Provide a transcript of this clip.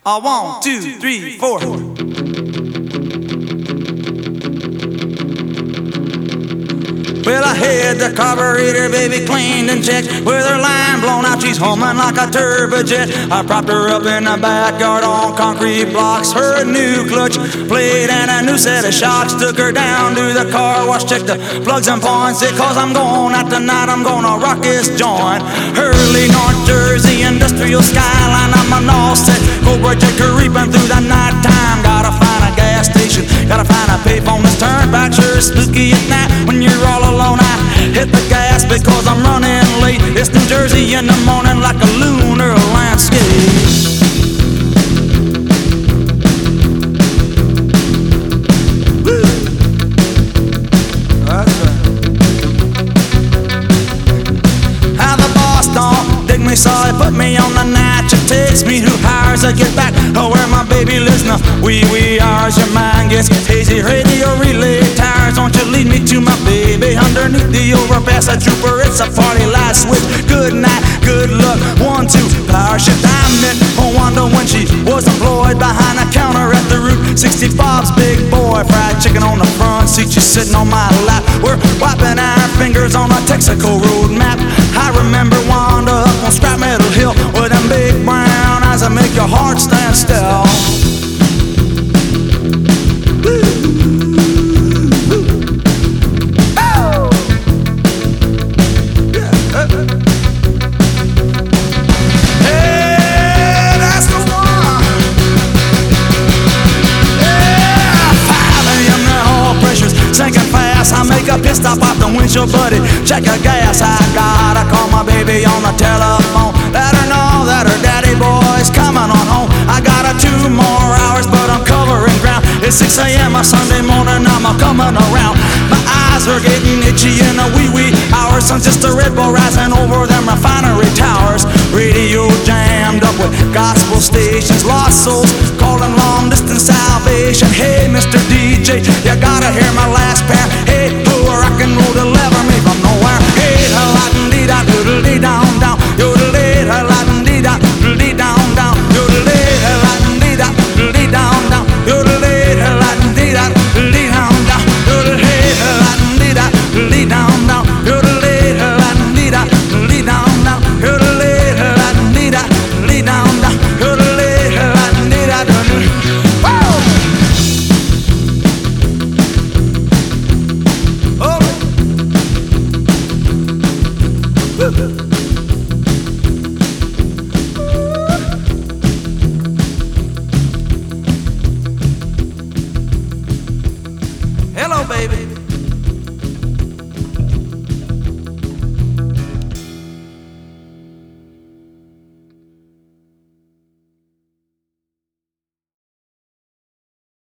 1, 2, 3, 4. Well, I had the carburetor, baby, cleaned and checked. With her line blown out, she's humming like a turbojet. I propped her up in the backyard on concrete blocks. Her new clutch plate and a new set of shocks. Took her down to the car wash, checked the plugs and points. Said, 'cause I'm going out tonight, I'm gonna rock this joint. Early North Jersey industrial skyline, I'm an all set Cobra Jacker reaping through the night time. Gotta find a gas station, gotta find a payphone that's turned back. Sure spooky at night when you're all alone. I hit the gas because I'm running late. It's New Jersey in the morning like a lunar landscape. Woo. That's right. How the boss don't dig me, so he put me on the night. It takes me 2 hours to get back where my baby lives now. Wee hours, your mind gets hazy. Radio relay tires, won't you lead me to my baby? Underneath the overpass, a trooper, it's a party light switch. Good night, good luck, 1, 2, power shift. I met Wanda when she was employed behind the counter at the Route 65's Big Boy. Fried chicken on the front seat, she's sitting on my lap. We're wiping our fingers on a Texaco road map. I remember Wanda up on Scrap Metal Hill with them big brown eyes that make your heart stand still. I make a pit stop off the windshield, buddy, check her gas. I gotta call my baby on the telephone, let her know that her daddy boy's coming on home. I got 2 more hours, but I'm covering ground. It's 6 a.m. a Sunday morning, I'm coming around. My eyes are getting itchy in the wee hours. Sun's just a red bull rising over them refinery towers. Radio jammed up with gospel stations, lost souls calling long distance salvation. Hey, Mr. DJ, you gotta hear my last pair. Hey, who rock and roll deliver me from nowhere. Hey, la-dee-da, doodle-dee down down, yodelay, la-dee-da, doodle-dee down down, yodelay, la-dee-da, doodle-dee down down, yodelay, la-dee-da, doodle-dee down down, yodelay, la-dee-da, doodle-dee down down, yodelay, la-dee-da, doodle-dee down down, yodelay, la-dee-da, doodle-dee down down, yodelay, la-dee-da, doodle-dee. Hello, baby.